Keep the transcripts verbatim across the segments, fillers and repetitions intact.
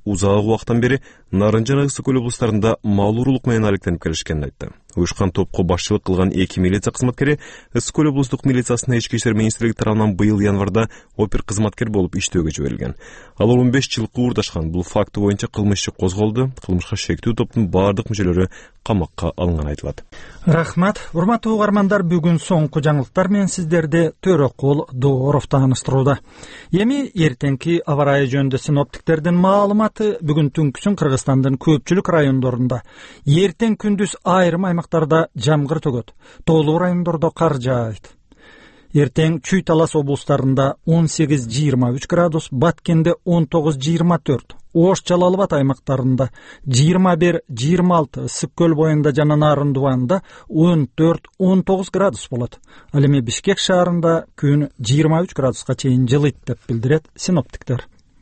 узак убакыттан бери Нарын жана Ысык көл облустарында мал уруулук менен алектенип келишкенин айтты. Уюшкан топко башчылык кылган эки милиция кызматкери Ысык көл облустук милициясына ички иштер министрлиги тарабынан быйыл январда опер кызматкер болуп иштөөгө жиберилген. Ал он беш жылкы уурдашкан. Бул факты боюнча кылмыш иши козголду. Кылмышка шектүү топтун бардык мүчөлөрү камакка алынганы айтылат. Рахмат. Урматтуу угармандар, бүгүн соңку жаңылыктар менен сиздерди Төрөкул Дооров тааныштырууда. Эми эртеңки аба ырайы жөнүндө синоптиктердин маалыматы. Бүгүн түнкүсүн Кыргызстандын көпчүлүк райондорунда, эртең күндүз айрым аймактарда жамгыр төгөт, тоолуу райондордо кар жаайт. Эртең Чүй Талас облустарында он сегиз жыйырма үч градус, Баткенде он тогуз жыйырма төрт, Ош Жалал Абад аймактарында жыйырма бир жыйырма алты, Ысык көл боюнда жана Нарын Дубанда он төрт он тогуз градус болот. Ал эми Бишкек шаарында күн жыйырма үч градуска чейин жылыйт деп билдирет синоптиктер.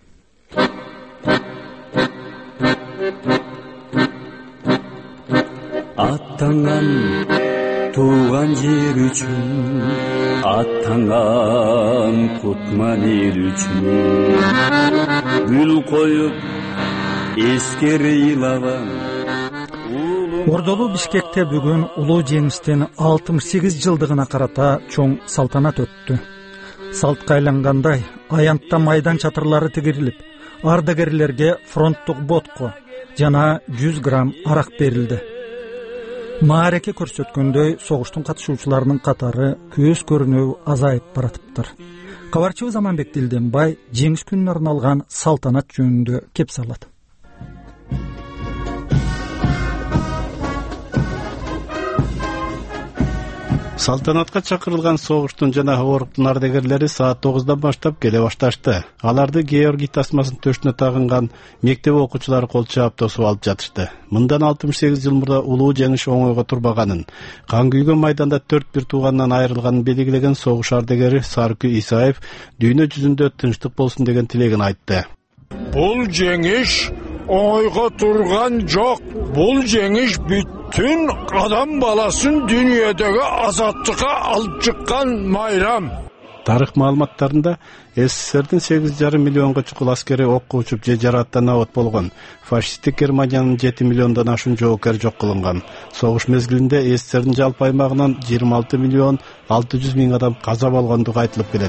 Аттанган тууган жер үчүн, аттанган кутман эл үчүн, гүл коюп эскере ыйлаган. Ордолуу Бишкекте бүгүн улуу жеңиштин алтымыш сегиз жылдыгына карата чоң салтанат өттү. Салтка айлангандай аянтта майдан чатырлары тигирилип, ардагерлерге фронттук ботко жана жүз грамм арак берилди. Маареке көрсөткөндөй, согуштун катышуучуларынын катары көз көрүнүү азайып баратыптыр. Кабарчыбыз Заманбек Дилденбай жеңиш күнүнө арналган салтанат жөнүндө кеп салат. Салтанатка чакырылган согуштун жана ооруктун ардагерлери саат тогуздан баштап келе башташты. Аларды Георгий тасмасын төшүнө тагынган мектеп окуучулары кол чаап тосуп алып жатышты. Мындан алтымыш сегиз жыл мурда улуу жеңиш оңойго турбаганын, кан күйгөн майданда төрт бир тууганынан айрылганын белгилеген согуш ардагери Саркү Исаев дүйнө жүзүндө тынчтык болсун деген тилегин айтты. Бул жеңиш оңойго турган жок. Бул жеңиш бүтүн адам баласын дүйнөдөгү азаттыкка алып чыккан майрам. Тарых маалыматтарында СССРдин сегиз жарым миллионго чукул аскери окко учуп же жарааттан абат болгон. Фашисттик Германиянын жети миллиондон ашуун жоокер жок кылынган. Согуш мезгилинде СССРдин жалпы аймагынан жыйырма алты миллион алты жүз миң адам каза болгондугу айтылып келет.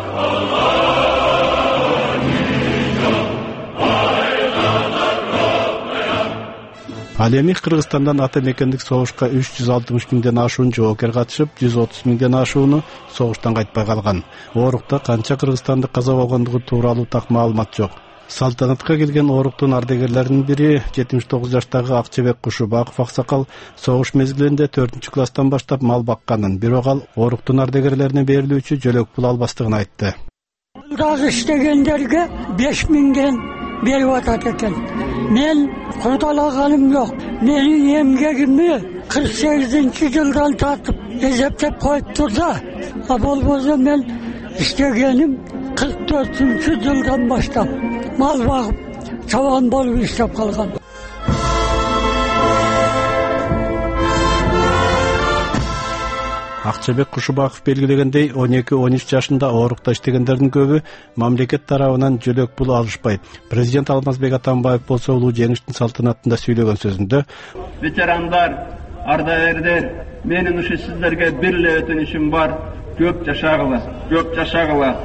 Ал эми Кыргызстандан ата мекендик согушка үч жүз алтымыш миңден ашуун жоокер катышып, жүз отуз миңден ашууну согуштан кайтпай калган. Оорукта канча кыргызстандык каза болгондугу тууралуу так маалымат жок. Салтанатка келген ооруктун ардагерлеринин бири жетимиш тогуз жаштагы Акчебек Кушубаков аксакал согуш мезгилинде төртүнчү класстан баштап мал бакканын, бирок ал ооруктун ардагерлерине берилүүчү жөлөк пул албастыгын айтты. Дагы иштегендерге беш миңден берип атат экен. Мен курдалаганым жок. Менин эмгегимди кырк сегизинчи жылдан тартып эсептеп коюптур да. А болбосо мен иштегеним кырк төртүнчү жылдан баштап мал багып, чабан болуп иштеп калган. Акчебек Кушубаков белгилегендей, он эки он үч жашында оорукта иштегендердин көбү мамлекет тарабынан жөлөк пул алышпайт. Президент Алмазбек Атамбаев болсо улуу жеңиштин салтанатында сүйлөгөн сөзүндө: Ветерандар, ардагерлер, менин ушу сиздерге бир эле өтүнүшүм бар. Көп жашагыла, көп жашагыла.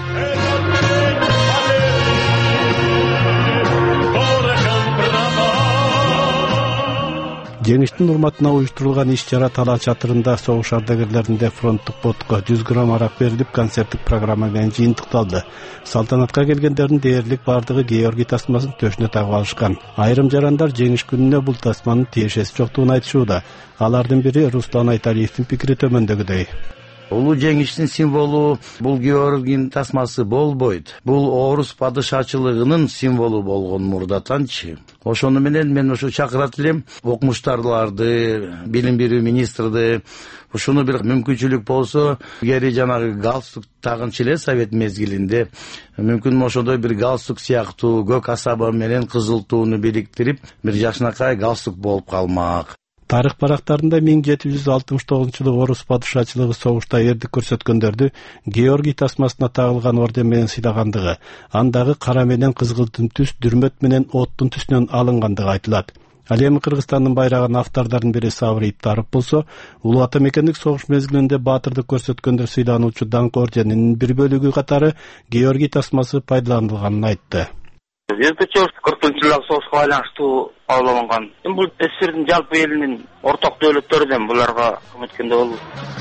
Жеңиштин урматына уюштурулган иш-чара Талаа чатырында согуш ардагерлеринде фронттук ботко жүз грамм арак берилип, концерттик программа менен жыйынтыкталды. Салтанатка келгендердин дээрлик бардыгы Георгий тасмасын төшүнө тагып алышкан. Айрым жарандар жеңиш күнүнө бул тасманын тиешеси жоктугун айтышууда. Алардын бири Руслан Айталиевдин пикири төмөндөгүдөй. Улуу жеңиштин символу бул Георгий тасмасы болбойт. Бул орус падышачылыгынын символу болгон мурдатанчы. Ошону менен мен ошо чакырат элем окумуштарларды, билим берүү министрди, ушуну бир мүмкүнчүлүк болсо, эгер жанагы галстук тагынчы эле совет мезгилинде, мүмкүн ошондой бир галстук сыяктуу көк асаба менен кызыл тууну бириктирип, бир жакшынакай галстук болуп калмак. Тарых барактарында миң жети жүз алтымыш тогузунчу жылы орус падышачылыгы согушта эрдик көрсөткөндөрдү Георгий тасмасына тагылган орден менен сыйлагандыгы, андагы кара менен кызгылтын түс дүрмөт менен оттун түсүнөн алынгандыгы айтылат. Ал эми Кыргызстандын байрагын автордордун бири Сабыр Иптаров болсо, Улуу Ата мекендик согуш мезгилинде баатырдык көрсөткөндөр сыйлануучу даңк орденинин бир бөлүгү катары Георгий тасмасы пайдаланылганын айтты. кырк төртүнчү жылдагы согушка байланыштуу кабыл Эми бул СССРдин жалпы элинин орток дөөлөттөрүнөн буларга кым эткенде болду.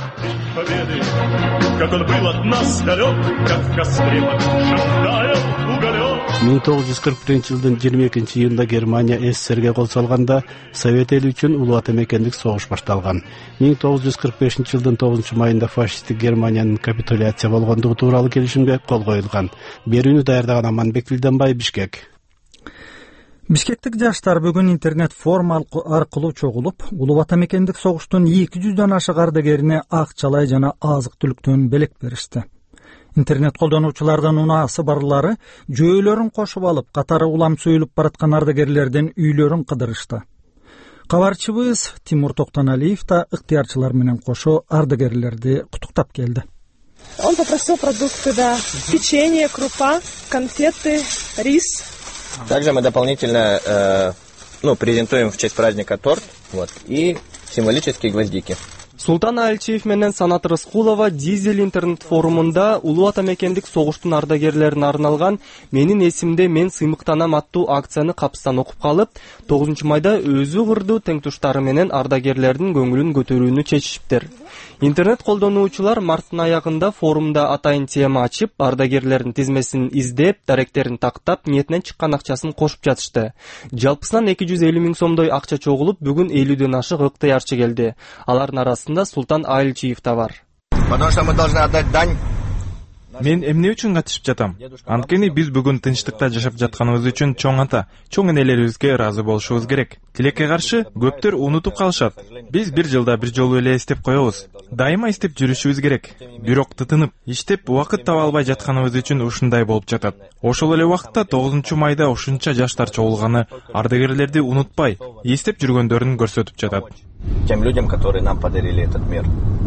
миң тогуз жүз кырк биринчи жылдын жыйырма экинчи июнда Германия СССРге кол салганда Совет эли үчүн Улуу Ата мекендик согуш башталган. миң тогуз жүз кырк бешинчи жылдын тогузунчу майында фашисттик Германиянын капитуляция болгондугу тууралуу келишимге кол коюлган. Берүүнү даярдаган Аманбек Вилданбай, Бишкек. Бишкектик жаштар бүгүн интернет форум аркылуу чогулуп, Улуу Ата мекендик согуштун эки жүздөн ашык ардагерине акчалай жана азык түлүктөн белек беришти. Интернет колдонуучулардан унаасы барлары жөөлөрүн кошуп алып, катары улам сөйлүп бараткан ардагерлердин үйлөрүн кыдырышты. Кабарчыбыз Тимур Токтоналиев да ыктыярчылар менен кошо ардагерлерди куттуктап келди. Он попросил продукты, да, печенье, крупа, конфеты, рис. Также мы дополнительно э, ну, презентуем в честь праздника торт, вот, и символические гвоздики. Султан Альчиев менен Санат Рыскулова Дизель интернет форумунда Улуу Ата мекендик согуштун ардагерлерине арналган "Менин эсимде мен сыймыктанам" аттуу акцияны капыстан окуп калып, тогузунчу майда өзү кырдуу теңтуштары менен ардагерлердин көңүлүн көтөрүүнү чечишиптир. Интернет колдонуучулар марттын аягында форумда атайын тема ачып, ардагерлердин тизмесин издеп, даректерин тактап, ниетинен чыккан акчасын кошуп жатышты. Жалпысынан эки жүз элүү миң сомдой акча чогулуп, бүгүн элүүдөн ашык ыктыярчы келди. Алардын арасында Султан Альчиев да бар. Потому что мы должны отдать дань. Мен эмне үчүн катышып жатам? Анткени биз бүгүн тынчтыкта жашап жатканыбыз үчүн чоң ата, чоң энелерибизге ыраазы болушубуз керек. Тилекке каршы көптөр унутуп калышат. Биз бир жылда бир жолу эле эстеп коебуз. Дайыма эстеп жүрүшүбүз керек. Бирок тытынып, иштеп убакыт таба албай жатканыбыз үчүн ушундай болуп жатат. Ошол эле убакытта тогузунчу майда ушунча жаштар чогулганы ардагерлерди унутпай, эстеп жүргөндөрүн көрсөтүп жатат. Тем людям, которые нам подарили этот мир.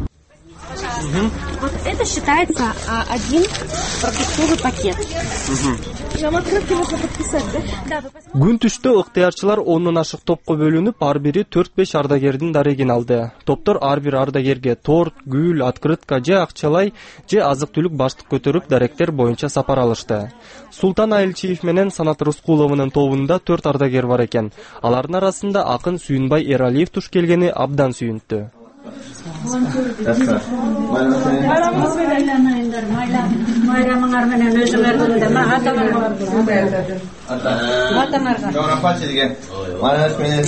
Вот это считается а, один продуктовый пакет. Нам открытки можно подписать, да? Күн түштө ыктыярчылар ондон ашык топко бөлүнүп, ар бири төрт-беш ардагердин дарегин алды. Топтор ар бир ардагерге торт, гүл, открытка же акчалай же азык түлүк баштык көтөрүп, даректер боюнча сапар алышты. Султан Альчиев менен Санат Рыскуловунун тобунда төрт ардагер бар экен. Алардын арасында акын Сүйүнбай Эралиев туш келгени абдан сүйүнтү. Bayramınız aylanayındır. Bayramınlar menен özüңөрдүн да атаңарга бар. Атаңарга. Жогорапа сизге. Манас менен.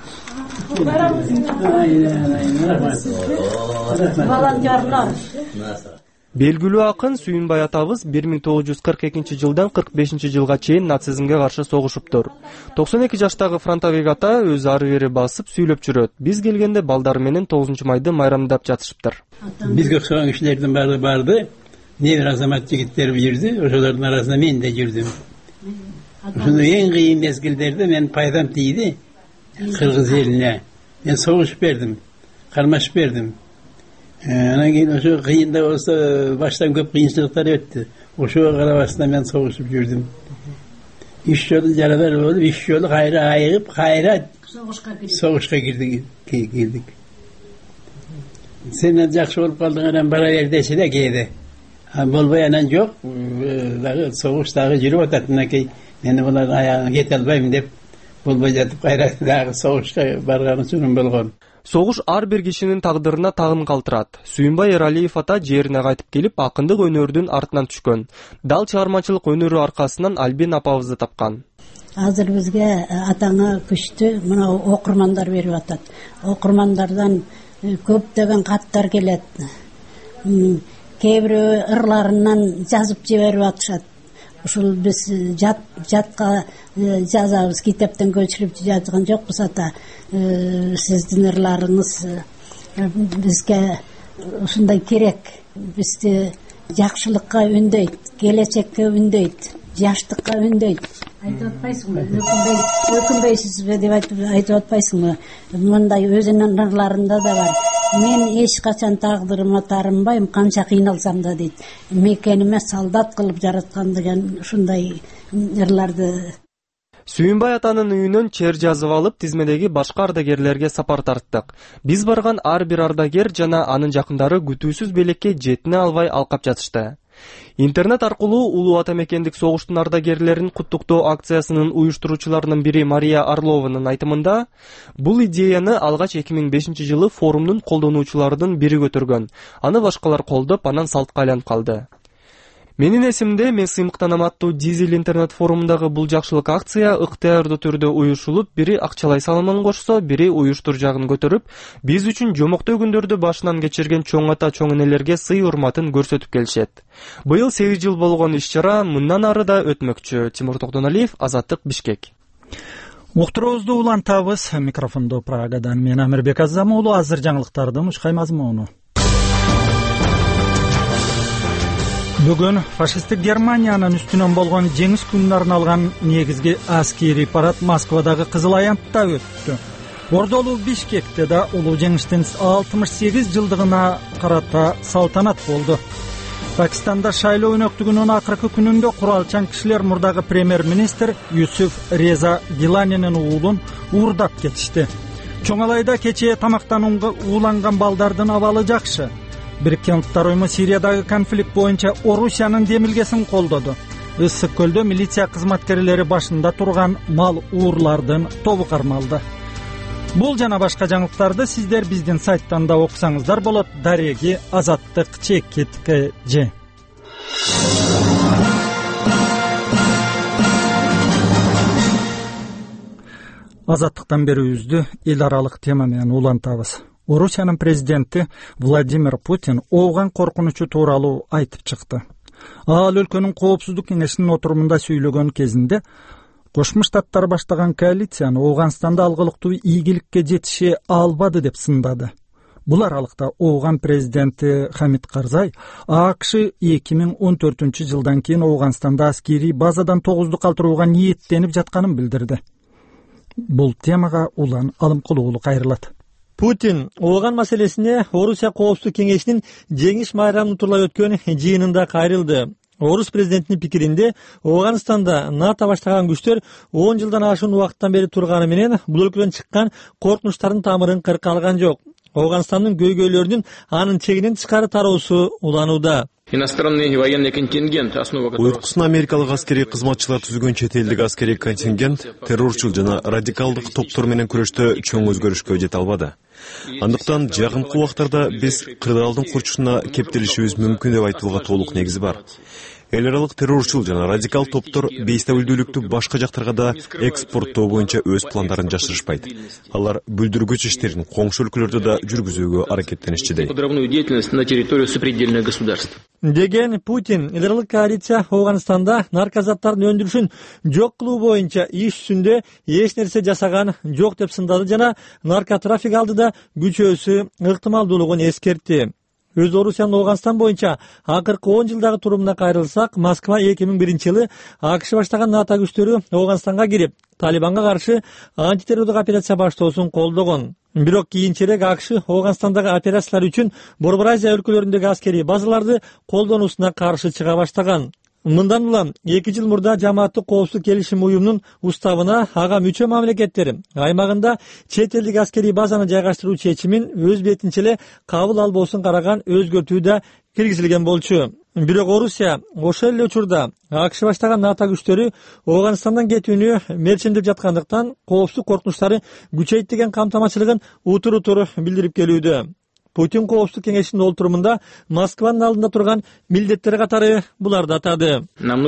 Волонтерлар. Белгилүү акын Сүйүнбай атабыз бир миң тогуз жүз кырк экинчи жылдан кырк бешинчи жылга чейин нацизмге каршы согушуптур. токсон эки жаштагы фронтовик ата өз ары бери басып сүйлөп жүрөт. Биз келгенде балдары менен тогузунчу майды майрамдап жатышыптыр. Бизге окшогон кишилердин баары барды. Не бир азамат жигиттер жүрдү, ошолордун арасында мен да жүрдүм. Ошондо эң кыйын мезгилдерде мен пайдам тийди Кыргыз элине. Мен согуш бердим, кармаш бердим. Анан кийин ошо кыйында болсо баштан көп кыйынчылыктар өттү. Ошого карабастан мен согушуп жүрдүм. Үч жолу жарадар болуп, үч жолу кайра айыгып, кайра согушка кирдик, келдик. Сен жакшы болуп калдың, анан бара бер десе да кээде. Болбой анан жок, дагы согуш дагы жүрүп атат. Мынакей мен булардын аягына кете албайм деп болбой жатып кайра дагы согушка барган үчүн болгон. Согуш ар бир кишинин тагдырына тагын калтырат. Сүйүнбай Эралиев ата жерине кайтып келип, акындык өнөрдүн артынан түшкөн. Дал чыгармачылык өнөрү аркасынан Альбин апабызды тапкан. Азыр бизге атаңа күчтү мына окурмандар берип атат. Окурмандардан көптөгөн каттар келет. Кээ бирөө ырларынан жазып жиберип атышат. Ушул биз жат жатка жазабыз, китептен көчүрүп жазган жокпуз ата. Сиздин ырларыңыз бизге ушундай керек. Бизди жакшылыкка үндөйт, келечекке үндөйт. жаштыкка үндөйт. Айтып атпайсыңбы? Өкүнбөй, өкүнбөйсүзбү деп айтып атпайсыңбы? Мындай өзүнүн ырларында да бар. Мен эч качан тагдырыма тарынбайм, канча кыйналсам да дейт. Мекениме солдат кылып жараткан деген ушундай ырларды. Сүйүнбай атанын үйүнөн чер жазып алып, тизмедеги башка ардагерлерге сапар тарттык. Биз барган ар бир ардагер жана анын жакындары күтүүсүз белекке жетине албай алкап жатышты. Интернет аркылуу Улуу Ата Мекендик согуштун ардагерлерин куттуктоо акциясынын уюштуруучуларынын бири Мария Орлованын айтымында, бул идеяны алгач эки миң бешинчи жылы форумдун колдонуучуларынын бири көтөргөн. Аны башкалар колдоп, анан салтка айланып калды. Менин эсимде мен сыймыктанам аттуу Дизель интернет форумундагы бул жакшылык акция ыктыярдуу түрдө уюшулуп, бири акчалай салымын кошсо, бири уюштур жагын көтөрүп, биз үчүн жомоктоо күндөрдү башынан кечирген чоң ата чоң энелерге сый урматын көрсөтүп келишет. Быйыл сегиз жыл болгон иш-чара мындан ары да өтмөкчү. Тимур Токтоналиев, Азаттык, Бишкек. Уктуруубузду улантабыз. Микрофондо Прагадан мен Амирбек Азамуулу. Азыр жаңылыктардын ушкай мазмуну. Бүгүн фашисттик Германиянын үстүнөн болгон жеңиш күнүнө арналган негизги аскерий парад Москвадагы Кызыл Аянтта өттү. Ордолуу Бишкекте да улуу жеңиштин алтымыш сегиз жылдыгына карата салтанат болду. Пакистанда шайлоо өнөктүгүнүн акыркы күнүндө куралчан кишилер мурдагы премьер-министр Юсуф Реза Гиланинин уулун уурдап кетишти. Чоңалайда кечээ тамактанууга ууланган балдардын абалы жакшы. Бириккен Улуттар уюму Сириядагы конфликт боюнча Орусиянын демилгесин колдоду. Ысык көлдө милиция кызматкерлери башында турган мал уурлардын тобу кармалды. Бул жана башка жаңылыктарды сиздер биздин сайттан да окусаңыздар болот. Дареги Азаттык чекит кж. Азаттыктан берүүбүздү эл аралык тема менен улантабыз. Орусиянын президенти Владимир Путин ооган коркунучу тууралуу айтып чыкты. Ал өлкөнүн коопсуздук кеңешинин отурумунда сүйлөгөн кезинде Кошмо Штаттар баштаган коалицияны Ооганстанда алгылыктуу ийгиликке жетише албады деп сындады. Бул аралыкта Ооган президенти Хамид Карзай АКШ эки миң он төртүнчү жылдан кийин Ооганстанда аскерий базадан тогузду калтырууга ниеттенип жатканын билдирди. Бул темага улан алым кылуулу кайрылат. Путин Ооган маселесине Орусия коопсуздук кеңешинин жеңиш майрамын турлай өткөн жыйынында кайрылды. Орус президентинин пикиринде Ооганстанда НАТО баштаган күчтөр он жылдан ашуун убакыттан бери турганы менен бул өлкөдөн чыккан коркунучтардын тамырын кырка алган жок. Ооганстандын көйгөйлөрүнүн анын чегинен тышкары тароосу уланууда. Иностранный военный контингент основа Уйкусуна америкалык аскерий кызматчылар түзүлгөн чет элдик аскерий контингент террорчул жана радикалдык топтор менен күрөштө чоң өзгөрүшкө жете албады. Андыктан жакынкы убактарда биз кырдаалдын курчусуна кептелишибиз мүмкүн деп айтууга толук негиз бар. Эл аралык террорчул жана радикал топтор бейстабилдүүлүктү башка жактарга да экспорттоо боюнча өз пландарын жашырышпайт. Алар бүлдүргүч иштерин коңшу өлкөлөрдө да жүргүзүүгө аракеттенишчү. Подрывную деятельность на территорию сопредельных государств. Деген Путин эл аралык коалиция Ооганстанда наркозаттардын өндүрүшүн жок кылуу боюнча иш үстүндө эч нерсе жасаган жок деп сындады жана наркотрафик алдыда күчөөсү ыктымалдуулугун эскертти. Өз Орусиянын Ооганстан боюнча акыркы он жылдагы турумуна кайрылсак, Москва эки миң биринчи жылы АКШ баштаган НАТО күчтөрү Ооганстанга кирип, Талибанга каршы антитеррорлук операция баштоосун колдогон. Бирок кийинчерээк АКШ Ооганстандагы операциялар үчүн Борбор Азия өлкөлөрүндөгү аскерий базаларды колдонуусуна каршы чыга баштаган. Мындан улам эки жыл мурда Жамааттык коопсуздук келишим уюмунун уставына ага мүчө мамлекеттер аймагында чет элдик аскерий базаны жайгаштыруу чечимин өз бетинче эле кабыл албоосун караган өзгөртүү да киргизилген болчу. Бирок Орусия ошол эле учурда АКШ баштаган НАТО күчтөрү Ооганстандан кетүүнү мерчемдеп жаткандыктан коопсуздук коркунучтары күчөйт деген камтамачылыгын утур-утур билдирип келүүдө. Путин коопсуздук кеңешинин олтурумунда Москванын алдында турган милдеттери катары буларды атады.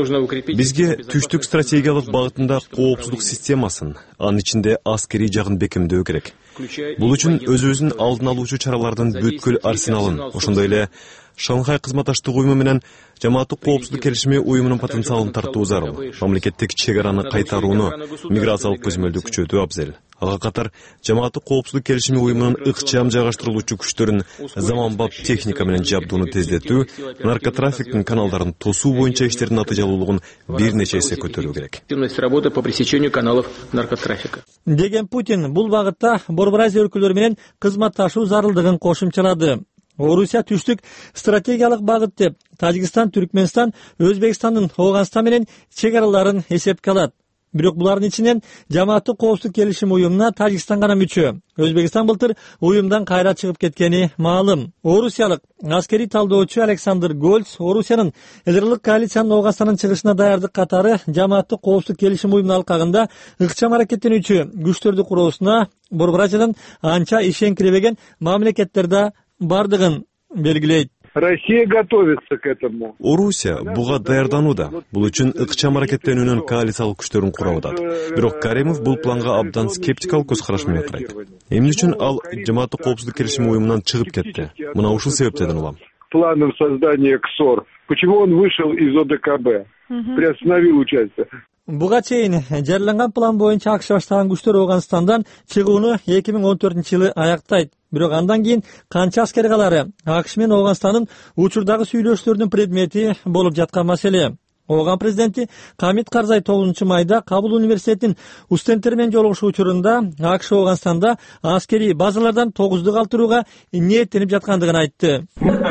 Бизге түштүк стратегиялык багытында коопсуздук системасын, анын ичинде аскерий жагын бекемдөө керек. Бул үчүн өзүбүздүн алдын алуучу чаралардын бүткүл арсеналын, ошондой эле Шанхай кызматташтык уюму менен жамааттык коопсуздук келишими уюмунун потенциалын тартуу зарыл. Мамлекеттик чек араны кайтарууну, миграциялык көзөмөлдү күчөтүү абзел. Ага катар жамааттык коопсуздук келишими уюмунун ыкчам жайгаштырылуучу күчтөрүн заманбап техника менен жабдууну тездетүү, наркотрафиктин каналдарын тосуу боюнча иштердин натыйжалуулугун бир нече эсе көтөрүү керек. Работа по пресечению каналов наркотрафика. Деген Путин бул багытта Борбор Азия өлкөлөрү менен кызматташуу зарылдыгын кошумчалады. Орусия түштүк стратегиялык багыт деп Тажикстан, Түркмөнстан, Өзбекстандын Ооганстан менен чек араларын эсепке алат. Бирок булардын ичинен жамааттык коопсуздук келишим уюмуна Тажикстан гана мүчө. Өзбекстан былтыр уюмдан кайра чыгып кеткени маалым. Орусиялык аскери талдоочу Александр Гольц Орусиянын элдерлик коалициянын Ооганстандын чыгышына даярдык катары жамааттык коопсуздук келишим уюмунун алкагында ыкчам аракеттенүүчү күчтөрдү куруусуна Борбор Азиядан анча ишенкиребеген мамлекеттерде бардыгын белгилейт. Россия готовится к этому. Орусия буга даярданууда. Бул үчүн ыкчам аракеттенүүнүн коалициялык күчтөрүн куруп атат. Бирок Каримов бул планга абдан скептикалык көз караш менен карайт. Эмне үчүн ал жамааттык коопсуздук келишими уюмунан чыгып кетти? Мына ушул себептен улам. Планом создания КСОР. Почему он вышел из ОДКБ? Приостановил участие. Буга чейин жарыяланган план боюнча АКШ баштаган күчтөр Ооганстандан чыгууну эки миң он төртүнчү жылы аяктайт. Бирок андан кийин канча аскер калары АКШ менен Ооганстандын учурдагы сүйлөшүүлөрдүн предмети болуп жаткан маселе. Ооган президенти Камит Карзай тогузунчу майда Кабул университетинин студенттери менен жолугушуу учурунда АКШ Ооганстанда аскери базалардан тогузду калтырууга ниеттенип жаткандыгын айтты.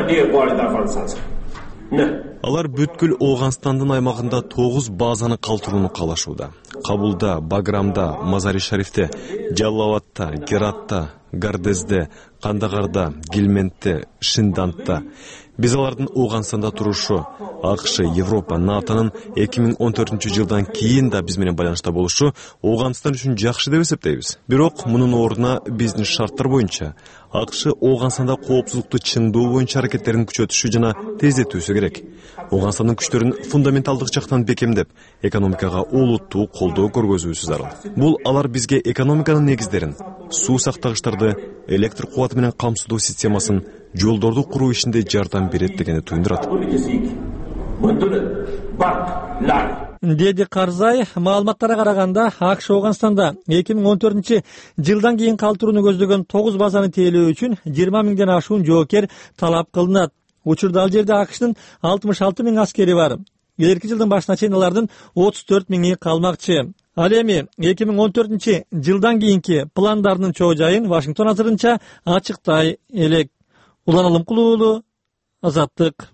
Алар бүткүл Ооганстандын аймагында тогуз базаны калтырууну каалашууда. Кабулда, Баграмда, Мазари-Шарифте, Жаллабадта, Гератта, Гардезде, Кандагарда, Гилментте, Шиндантта. Биз алардын Ооганстанда турушу, АКШ, Европа, НАТОнун эки миң он төртүнчү жылдан кийин да биз менен байланышта болушу Ооганстан үчүн жакшы деп эсептейбиз. Бирок мунун ордуна биздин шарттар боюнча АКШ Ооганстанда коопсуздукту чыңдоо боюнча аракеттерин күчөтүшү жана тездетүүсү керек. Ооганстандын күчтөрүн фундаменталдык жактан бекемдеп, экономикага олуттуу колдоо көргөзүүсү зарыл. Бул алар бизге экономиканын негиздерин, суу сактагычтарды, электр кубаты менен камсыздоо системасын, жолдорду куруу ишинде жардам берет дегенди туюндурат. Деди Карзай, маалыматтарга караганда АКШ Ооганстанда эки миң он төртүнчү жылдан кийин калтырууну көздөгөн тогуз базаны тейлөө үчүн жыйырма миңден ашуун жоокер талап кылынат. Учурда ал жерде АКШтын алтымыш алты миң аскери бар. Келерки жылдын башына чейин алардын отуз төрт миңи калмакчы. Ал эми эки миң он төртүнчү жылдан кийинки пландарынын чоо жайын Вашингтон азырынча ачыктай элек. Улан Алымкулуу уулу, Азаттык.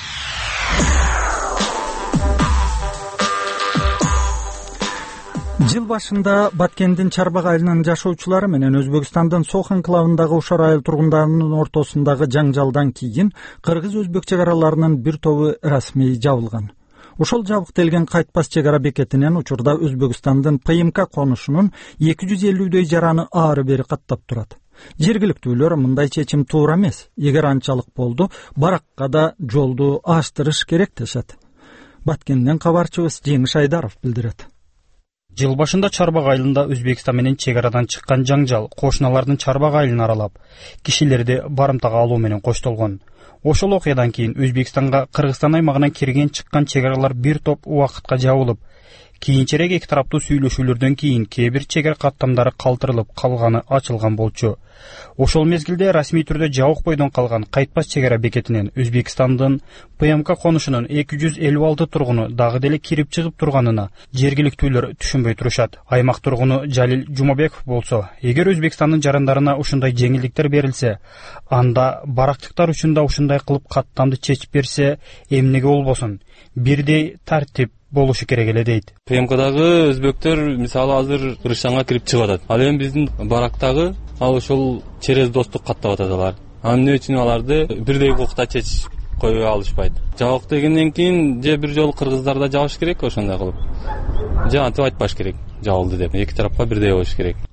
Жыл башында Баткендин Чарбак айылынын жашоочулары менен Өзбекстандын Сох анклавындагы Ушар айыл тургундарынын ортосундагы жаңжалдан кийин кыргыз-өзбек чек араларынын бир тобу расмий жабылган. Ошол жабыктелген кайтпас чек ара бекетинен учурда Өзбекстандын ПМК конушунун эки жүз элүүдөй жараны ары бери каттап турат. Жергиликтүүлөр мындай чечим туура эмес. Эгер анчалык болду, баракка да жолду ачтырыш керек дешет. Баткенден кабарчыбыз Жеңиш Айдаров билдирет. Жыл башында Чарбак айылында Өзбекстан менен чек арадан чыккан жаңжал кошуналардын Чарбак айылын аралап, кишилерди барымтага алуу менен коштолгон. Ошол окуядан кийин Өзбекстанга Кыргызстан аймагынан кирген чыккан чек аралар бир топ убакытка жабылып, кийинчерээк эки тараптуу сүйлөшүүлөрдөн кийин кээ бир чек ара каттамдары калтырылып, калганы ачылган болчу. Ошол мезгилде расмий түрдө жабык бойдон калган кайтпас чек ара бекетинен Өзбекстандын ПМК конушунун эки жүз элүү алты тургуну дагы деле кирип чыгып турганына жергиликтүүлөр түшүнбөй турушат. Аймак тургуну Жалил Жумабеков болсо, эгер Өзбекстандын жарандарына ушундай жеңилдиктер берилсе, анда барактыктар үчүн да ушундай кылып каттамды чечип берсе, эмнеге болбосун? Бирдей тартип болушу керек эле дейт. ПМКдагы өзбектер мисалы азыр Кыргызстанга кирип чыгып атат. Ал эми биздин барактагы ал ошол через достук каттап атат алар. Эмне үчүн аларды бирдей укукта чечип кое алышпайт. Жабык дегенден кийин же бир жолу кыргыздарда жабыш керек ошондой кылып. Же антип айтпаш керек. Жабылды деп эки тарапка бирдей болуш керек.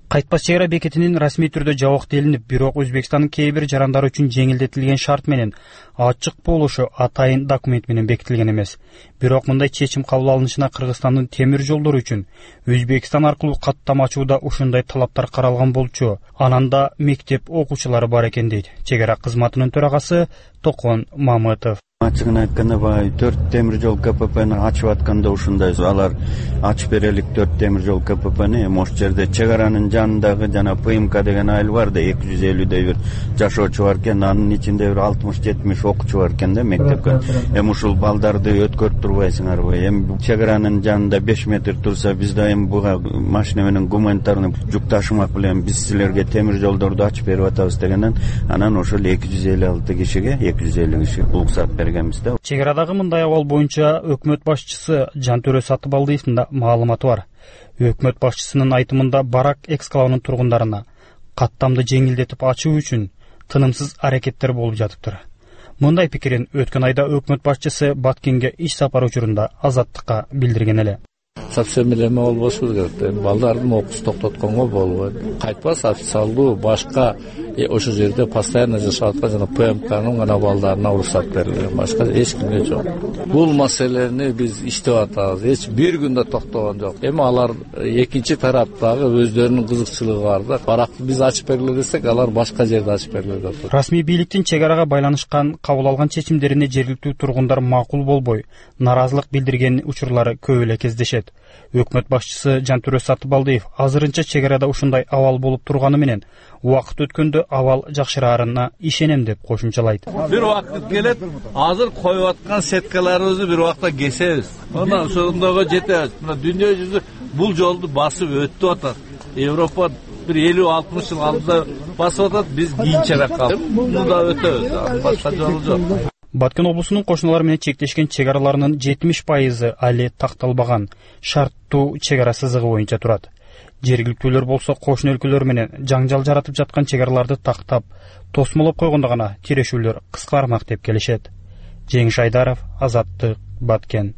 Кайтпас чек ара бекетинин расмий түрдө жабык делинип, бирок Өзбекстандын кээ бир жарандары үчүн жеңилдетилген шарт менен ачык болушу атайын документ менен бекитилген эмес. Бирок мындай чечим кабыл алынышына Кыргызстандын темир жолдору үчүн Өзбекстан аркылуу каттама ачууда ушундай талаптар каралган болчу. Анан да мектеп окуучулары бар экен дейт чек ара кызматынын төрагасы Токон Мамытов. Ачыгын айтканда баягы төрт темир жол КППни ачып атканда ушундай алар ачып берелик төрт темир жол КППни эми ошол жерде чек аранын жанындагы жана ПМК деген айыл бар да эки жүз элүүдөй бир жашоочу бар экен, анын ичинде бир алтымыш жетимиш окуучу бар экен да мектепке. Эми ушул балдарды өткөрүп турбайсыңарбы? Эми чек аранын жанында беш метр турса, биз да эми буга машина менен гуманитарный жүк ташымак менен биз силерге темир жолдорду ачып берип атабыз дегенден анан ошол эки жүз элүү алты кишиге эки жүз элүү киши уруксат берген. Чек арадагы мындай абал боюнча өкмөт башчысы Жантөрө Сатыбалдиевдин да маалыматы бар. Өкмөт башчысынын айтымында барак эксклавынын тургундарына каттамды жеңилдетип ачуу үчүн тынымсыз аракеттер болуп жатыптыр. Мындай пикирин өткөн айда өкмөт башчысы Баткенге иш сапары учурунда Азаттыкка билдирген эле. Совсем эле эме болбошу керек. Балдардын окуусун токтотконго болбойт. Кайтпас официалдуу башка ошол жерде постоянно жашап аткан жана ПМКнын гана балдарына уруксат берилген. Башка эч кимге жок. Бул маселени биз иштеп атабыз. Эч бир күндө токтогон жок. Эми алар экинчи тараптагы өздөрүнүн кызыкчылыгы бар да. Баракты биз ачып бергиле десек, алар башка жерде ачып бергиле деп атат. Расмий бийликтин чек арага байланышкан кабыл алган чечимдерине жергиликтүү тургундар макул болбой, наразылык билдирген учурлары көп эле кездешет. Өкмөт башчысы Жантөрө Сатыбалдиев азырынча чек арада ушундай абал болуп турганы менен убакыт өткөндө абал жакшыраарына ишенем деп кошумчалайт. Бир убакыт келет, азыр коюп аткан сеткаларыбызды бир убакта кесебиз. Анан ошондого жетебиз. Мына дүйнө жүзү бул жолду басып өттүп атат. Европа бир элүү алтымыш жыл алдыда басып атат, биз кийинчерээк калдык. Мында өтөбүз, башка жолу жок. Баткен облусунун кошуналары менен чектешкен чек араларынын жетимиш пайызы али такталбаган шарттуу чек ара сызыгы боюнча турат. Жергиликтүүлөр болсо кошуна өлкөлөр менен жаңжал жаратып жаткан чек араларды тактап, тосмолоп койгондо гана тирешүүлөр кыскармак деп келишет. Жеңиш Айдаров, Азаттык, Баткен.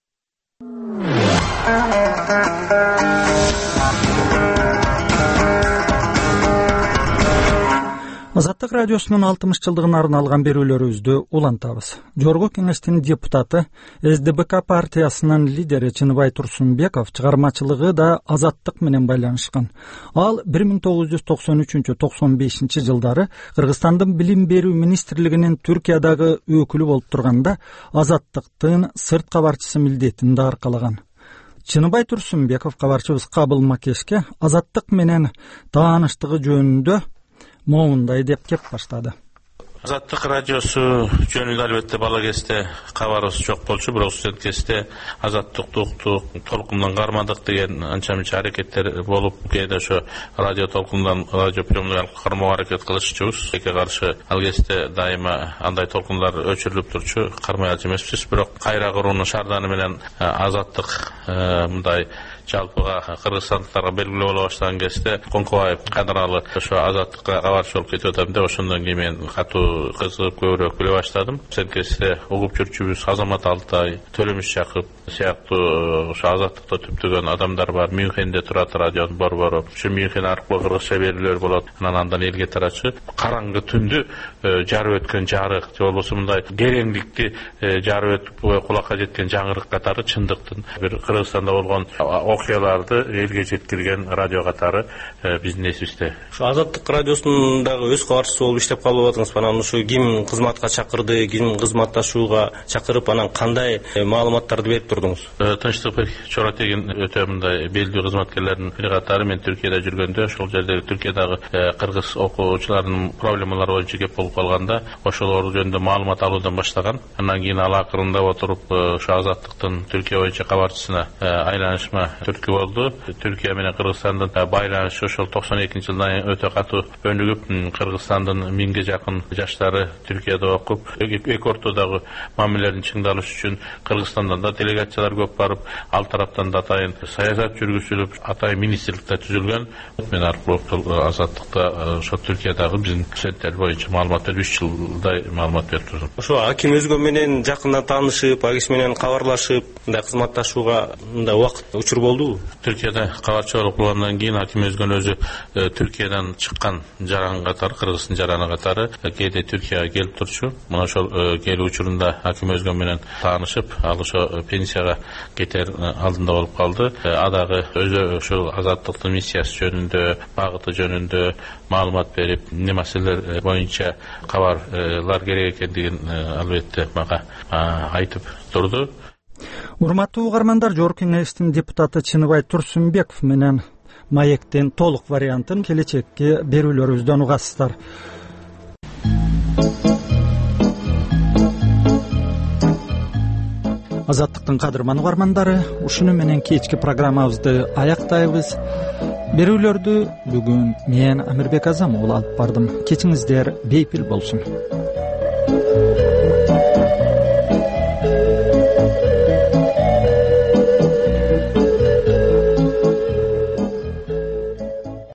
Азаттык радиосунун алтымыш жылдыгына арналган берүүлөрүбүздү улантабыз. Жогорку кеңештин депутаты, СДБК партиясынын лидери Чыныбай Турсунбеков чыгармачылыгы да Азаттык менен байланышкан. Ал бир миң тогуз жүз токсон үчүнчү токсон бешинчи жылдары Кыргызстандын билим берүү министрлигинин Түркиядагы өкүлү болуп турганда Азаттыктын сырт кабарчысы милдетин да аркалаган. Чыныбай Турсунбеков кабарчыбыз Кабыл Макешке Азаттык менен тааныштыгы жөнүндө моундай деп кеп баштады. Азаттык радиосу жөнүндө албетте бала кезде кабарыбыз жок болчу, бирок студент кезде Азаттыкты уктук, толкундан кармадык деген анча мынча аракеттер болуп, кээде ошо радио толкундан радио приемный кармоо аракет кылышчубуз. Эке каршы ал кезде дайыма андай толкундар өчүрүлүп турчу, кармай алчу эмеспиз, бирок кайра куруунун шаарданы менен Азаттык мындай жалпыга кыргызстандыктарга белгилүү боло баштаган кезде Конкобаев кадыралы ошо Азаттыкка кабарчы болуп кетип атам деп, ошондон кийин мен катуу кызыгып көбүрөөк биле баштадым. Сен кезде угуп жүрчүбүз Азамат Алтай, Төлөмүш Жакып сыяктуу ошо Азаттыкта түптөгөн адамдар бар. Мюнхенде турат радионун борбору. Ошо Мюнхен аркылуу кыргызча берүүлөр болот. Анан андан элге тарачы караңгы түндү жарып өткөн жарык же болбосо мындай кереңдикти жарып өтүп кулакка жеткен жаңырык катары чындыктын бир Кыргызстанда болгон окуяларды элге жеткирген радио катары биздин эсибизде. Ошо Азаттык радиосунун дагы өз кабарчысы болуп иштеп калып атасыңыз. Анан ушу ким кызматка чакырды, ким кызматташууга чакырып, анан кандай маалыматтарды берип турдуңуз? Тынчтыкбек Чоратегин өтө мындай белгилүү кызматкерлердин бири катары. Мен Түркияда жүргөндө, ошол жерде Түркиядагы кыргыз окуучуларынын проблемалары боюнча кеп болуп калганда, ошолор жөнүндө маалымат алуудан баштаган. Андан кийин ал акырында отуруп ошо Азаттыктын Түркия боюнча кабарчысына айланышма түрткү болду. Түркия менен Кыргызстандын байланышы ошол токсон экинчи жылдан өтө катуу өнүгүп, Кыргызстандын миңге жакын жаштары Түркияда окуп, эки ортодогу мамилелердин чыңдалышы үчүн Кыргызстандан да делегациялар көп барып, ал тараптан да атайын саясат жүргүзүлүп, атайын министрликтер түзүлгөн. Мен аркылуу Азаттыкта ошо Түркиядагы биздин студенттер боюнча маалымат берип, үч жылдай маалымат берип турдум. Ошо аким өзгө менен жакындан таанышып, акиш менен кабарлашып, мындай кызматташууга мындай убакыт учур болдубу? Түркияда кабарчылык болгондон кийин аким өзгөн өзү Түркиядан чыккан жаран катары, кыргыздын жараны катары кээде Түркияга келип турчу. Мына ошол келүү учурунда аким өзгөн менен таанышып, ал ошо пенсияга кетер алдында болуп калды. Адагы өзү ошол азаттыктын миссиясы жөнүндө, багыты жөнүндө маалымат берип, эмне маселелер боюнча кабарлар керек экендигин албетте мага айтып турду. Урматтуу угармандар, жогорку кеңештин депутаты Чыныбай Турсунбеков менен маектин толук вариантын келечекке берүүлөрүбүздөн угасыздар. Азаттыктын кадырман угармандары, ушуну менен кечки программабызды аяктайбыз. Берүүлөрдү бүгүн мен Амирбек Азам уулу алып бардым. Кечиңиздер бейпил болсун.